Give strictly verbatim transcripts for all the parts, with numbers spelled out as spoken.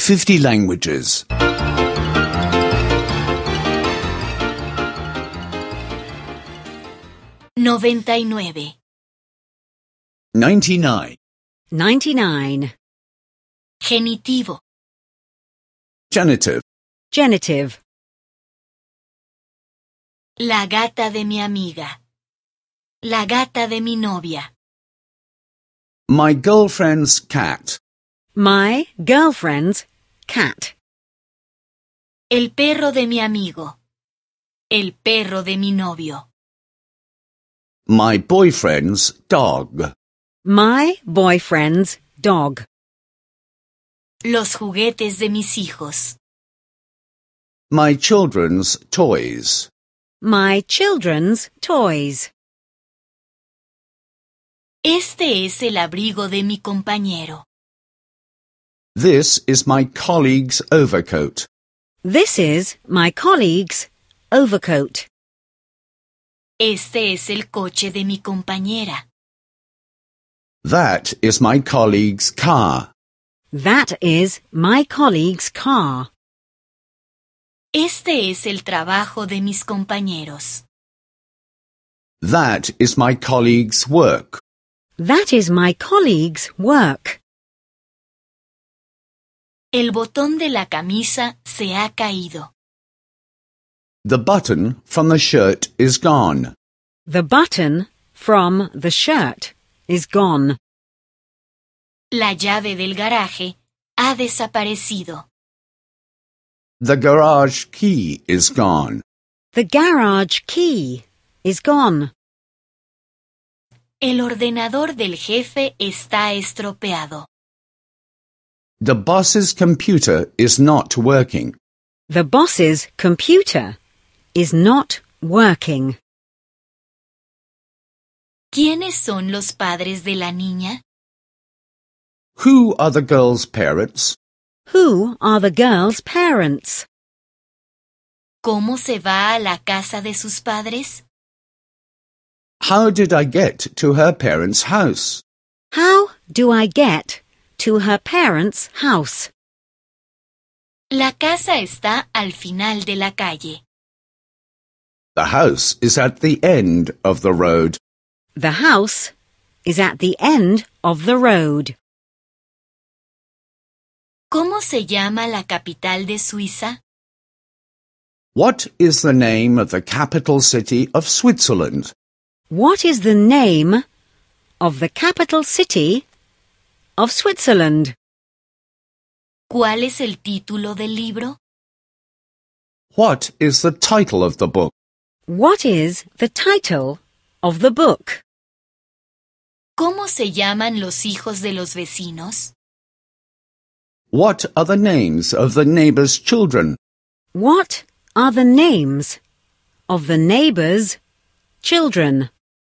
fifty languages. noventa y nueve. ninety-nine. ninety-nine. Genitivo. Genitive. Genitive. La gata de mi amiga. La gata de mi novia. My girlfriend's cat. My girlfriend's cat. El perro de mi amigo. El perro de mi novio. My boyfriend's dog. My boyfriend's dog. Los juguetes de mis hijos. My children's toys. My children's toys. Este es el abrigo de mi compañero. This is my colleague's overcoat. This is my colleague's overcoat. Este es el coche de mi compañera. That is my colleague's car. That is my colleague's car. Este es el trabajo de mis compañeros. That is my colleague's work. That is my colleague's work. El botón de la camisa se ha caído. The button from the shirt is gone. The button from the shirt is gone. La llave del garaje ha desaparecido. The garage key is gone. The garage key is gone. El ordenador del jefe está estropeado. The boss's computer is not working. The boss's computer is not working. ¿Quiénes son los padres de la niña? Who are the girl's parents? Who are the girl's parents? ¿Cómo se va a la casa de sus padres? How did I get to her parents' house? How do I get to her parents' house? La casa está al final de la calle. The house is at the end of the road. The house is at the end of the road. ¿Cómo se llama la capital de Suiza? What is the name of the capital city of Switzerland? What is the name of the capital city of Switzerland? ¿Cuál es el título del libro? What is the title of the book? What is the title of the book? ¿Cómo se llaman los hijos de los vecinos? What are the names of the neighbor's children? What are the names of the neighbor's children?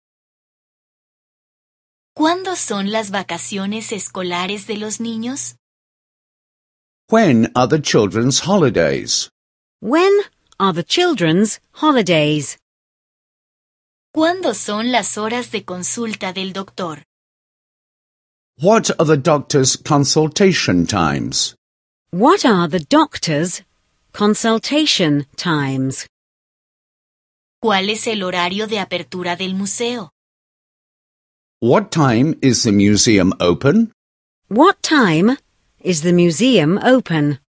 ¿Cuándo son las vacaciones escolares de los niños? When are the children's holidays? When are the children's holidays? ¿Cuándo son las horas de consulta del doctor? What are the doctor's consultation times? What are the doctor's consultation times? ¿Cuál es el horario de apertura del museo? What time is the museum open? What time is the museum open?